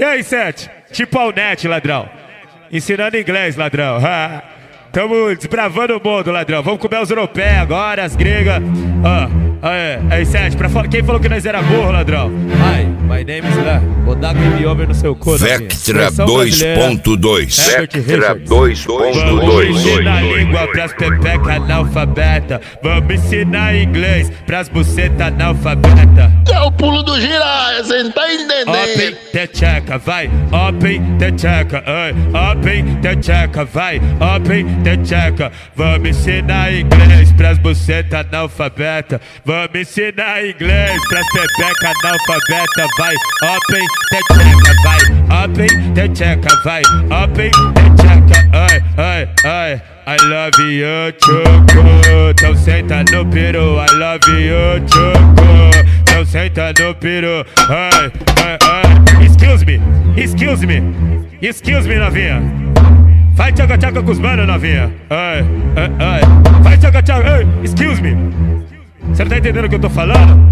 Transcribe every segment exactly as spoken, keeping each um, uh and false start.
E aí, Sete? Tipo Alnet, ladrão. Ensinando inglês, ladrão. Ha. Tamo desbravando o mundo, ladrão. Vamos comer os europeus agora, as gregas. Ah, aí, aí, Sete, pra fa... quem falou que nós era burro, ladrão? Hi, my name is Lá. Vou dar game over no seu cu, Vectra dois ponto dois. Vectra dois ponto dois. Vamos ensinar língua pras pepeca analfabeta. Vamos ensinar inglês pras buceta analfabeta. É o pulo do gira, você não tá entendendo. Open the checa, vai. Open the checa, ai. Open the checa, vai. Open the checa. Vamos ensinar inglês pras buceta analfabeta. Vamos ensinar inglês pras pepeca analfabeta, vai. Open the checa, vai. Open the checa, vai. Open the checa, ai, ai, ai. I love you, choco. Então senta no peru. I love you, choco. Então senta no peru. Ai, ai, ai. Excuse me, excuse me, excuse me, novinha. Vai tchaca-tchaca com os manos, novinha. Ai, ai, ai. Vai tchaca-tchaca, ai, excuse me. Você não tá entendendo o que eu tô falando?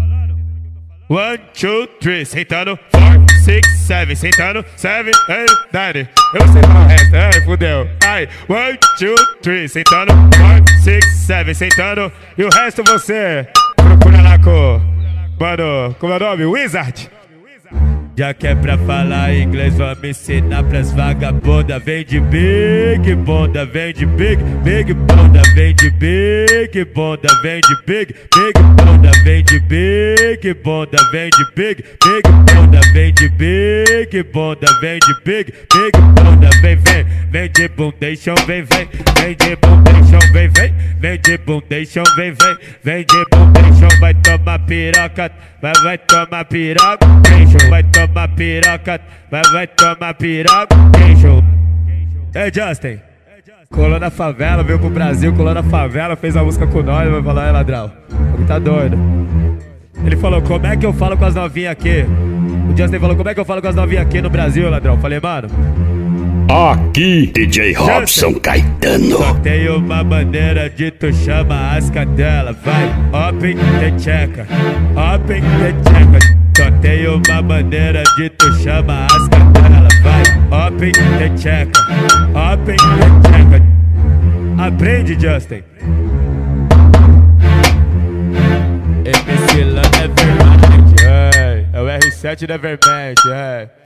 One, two, three, sentando. Four, six, seven, sentando. Seven, eight, nine. Eu sei falar o resto, ai, fudeu. Ai, one, two, three, sentando. Four, six, seven, sentando. E o resto você procura lá com... Mano, como é o nome? Wizard. Já que é pra falar inglês, vamos ensinar pras vagabundas. Vem de big bunda, vem de big, big bunda. Vem de big bunda, vem de big, big bunda. Vem de big bunda, vem de big, big bunda. Vem de big bunda, vem de big, big bunda. Vem, vem, vem de bundation, vem, vem. Vem de bundation, vem, vem. Vem de bundation, vem, vem. Vem de bundation, vai tomar piroca. Vai, vai tomar piroca, vai tomar piroca, vai, vai tomar piroca, queijo. Ei, Justin, colou na favela, veio pro Brasil, colou na favela, fez a música com nós, vai falar, é ladrão, ele tá doido. Ele falou, como é que eu falo com as novinhas aqui? O Justin falou, como é que eu falo com as novinhas aqui no Brasil, ladrão? Falei, mano... Aqui, D J Robson Caetano. Só tem uma maneira de tu chama as cadelas. Vai, open the checa, open the checa. Só tem uma maneira de tu chama as cadelas. Vai, open the checa, open the checa. Aprende, Justin. M C Lan Nevermind, é, é o R sete Nevermind, é.